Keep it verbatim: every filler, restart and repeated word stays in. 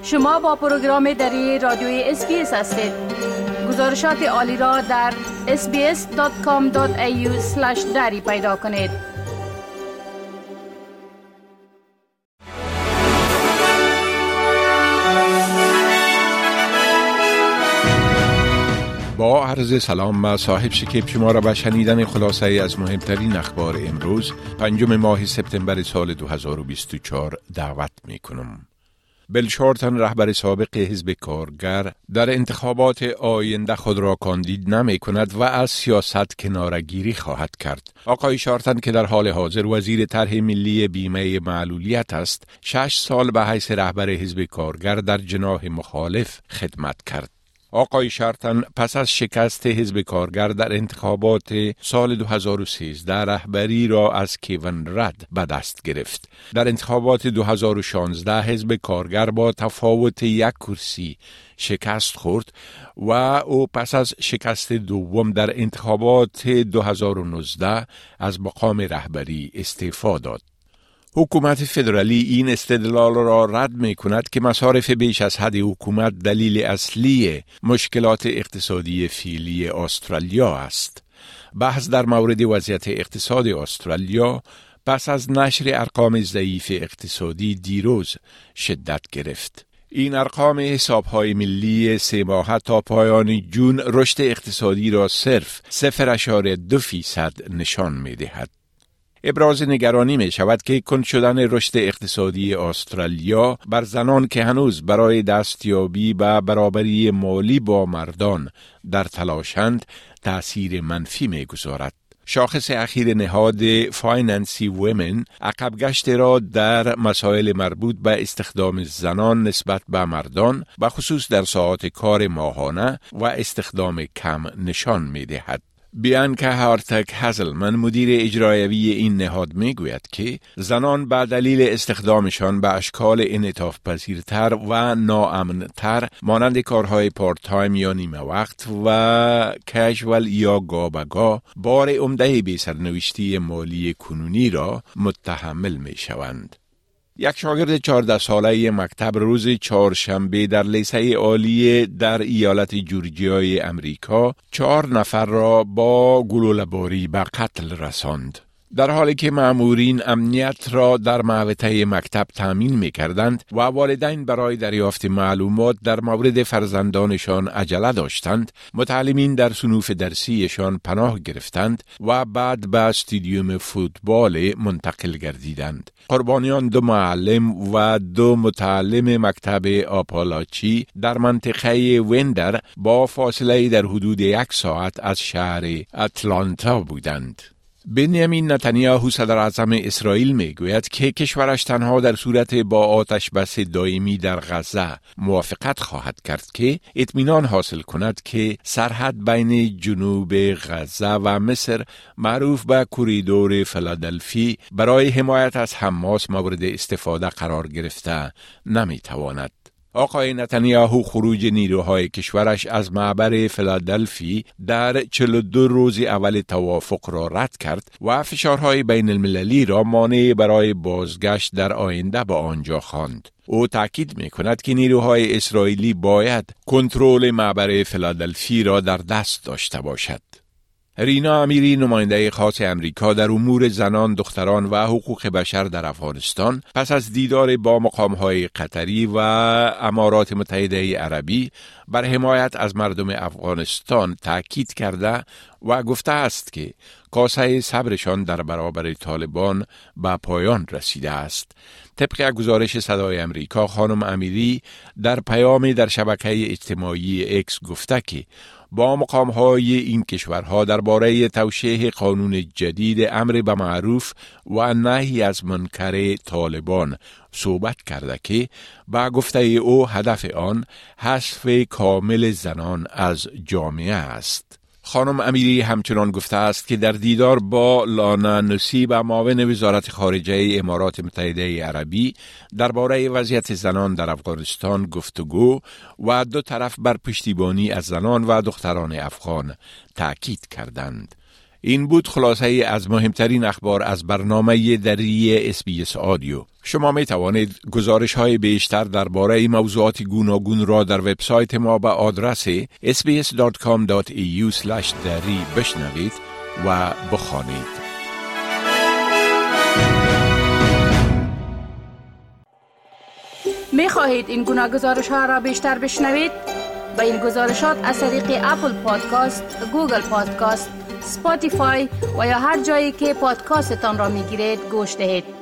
شما با پروگرام دری رادیوی اس بی اس هستید. گزارشات عالی را در اس بی اس دات کام دات ای یو اسلش دری پیدا کنید. با عرض سلام و صاحب شکیب شما را به شنیدن خلاصه از مهمترین اخبار امروز پنجم ماه سپتامبر سال دو هزار و بیست و چهار دعوت می کنم. بیل شورتن رهبر سابق حزب کارگر در انتخابات آینده خود را کاندید نمی کند و از سیاست کناره‌گیری خواهد کرد. آقای شورتن که در حال حاضر وزیر طرح ملی بیمه معلولیت است، شش سال به حیث رهبر حزب کارگر در جناح مخالف خدمت کرد. آقای شورتن پس از شکست حزب کارگر در انتخابات سال دو هزار و سیزده رهبری را از کیون رد به دست گرفت. در انتخابات دو هزار و شانزده حزب کارگر با تفاوت یک کرسی شکست خورد و او پس از شکست دوم در انتخابات دو هزار و نوزده از مقام رهبری استعفا داد. حکومت فدرالی این استدلال را رد می کند که مصارف بیش از حد حکومت دلیل اصلی مشکلات اقتصادی فعلی استرالیا است. بحث در مورد وضعیت اقتصاد استرالیا پس از نشر ارقام ضعیف اقتصادی دیروز شدت گرفت. این ارقام حسابهای ملی سه ماهه تا پایان جون رشد اقتصادی را صرف صفر ممیز دو فیصد نشان می دهد. ابراز نگرانی می شود که کند شدن رشد اقتصادی استرالیا بر زنان که هنوز برای دستیابی به برابری مالی با مردان در تلاشند تأثیر منفی می گذارد. شاخص اخیر نهاد فایننسی ویمن عقب گشت را در مسائل مربوط به استخدام زنان نسبت به مردان به خصوص در ساعات کار ماهانه و استخدام کم نشان می دهد. بیانکا هارتک هزلمن مدیر اجرایی این نهاد می گوید که زنان به دلیل استخدامشان به اشکال انعطاف پذیرتر و ناامنتر مانند کارهای پارت تایم یا نیمه وقت و کژوال یا گاه به گاه بار عمده بی سرنوشتی مالی کنونی را متحمل می شوند. یک شاگرد چهارده ساله مکتب روز چهارشنبه در لیسه عالی در ایالت جورجیای امریکا چهار نفر را با گلوله‌باری به قتل رساند. در حالی که مأمورین امنیت را در محوطه مکتب تامین می کردند و والدین برای دریافت معلومات در مورد فرزندانشان عجله داشتند، متعلمین در صنوف درسیشان پناه گرفتند و بعد به استادیوم فوتبال منتقل گردیدند. قربانیان دو معلم و دو متعلم مکتب آپالاچی در منطقه ویندر با فاصله در حدود یک ساعت از شهر اتلانتا بودند. بنیامین نتانیاهو صدر اعظم اسرائیل می گوید که کشورش تنها در صورت با آتش بس دائمی در غزه موافقت خواهد کرد که اطمینان حاصل کند که سرحد بین جنوب غزه و مصر معروف به کوریدور فیلادلفی برای حمایت از حماس مورد استفاده قرار گرفته نمی تواند. آقای نتانیاهو خروج نیروهای کشورش از معبر فیلادلفی در چهل و دو روز اول توافق را رد کرد و فشارهای بین المللی را مانع برای بازگشت در آینده به آنجا خواند. او تاکید می کند که نیروهای اسرائیلی باید کنترل معبر فیلادلفی را در دست داشته باشد. رینا امیری نماینده خاص امریکا در امور زنان، دختران و حقوق بشر در افغانستان پس از دیدار با مقام‌های قطری و امارات متحده عربی بر حمایت از مردم افغانستان تاکید کرده و گفته است که کاسه صبرشان در برابر طالبان به پایان رسیده است. طبق گزارش صدای امریکا، خانم امیری در پیامی در شبکه اجتماعی اکس گفته که با مقام‌های این کشورها درباره توشیح قانون جدید امر به معروف و نهی از منکر طالبان صحبت کرده که با گفته او هدف آن حذف کامل زنان از جامعه است. خانم امیری همچنان گفته است که در دیدار با لانا نصیب معاون وزارت خارجه امارات متحده عربی درباره وضعیت زنان در افغانستان گفتگو و دو طرف بر پشتیبانی از زنان و دختران افغان تاکید کردند. این بود خلاصه از مهمترین اخبار از برنامه دری اس بی اس آدیو. شما می توانید گزارش های بیشتر درباره موضوعات گوناگون را در وبسایت ما به آدرس اس بی اس دات کام دات ای یو اسلش دری بشنوید و بخوانید. می خواهید این گناه گزارش ها را بیشتر بشنوید؟ با این گزارشات از طریق اپل پادکاست، گوگل پادکاست، اسپاتیفای و یا هر جایی که پادکاستتان را می گیرید گوش دهید.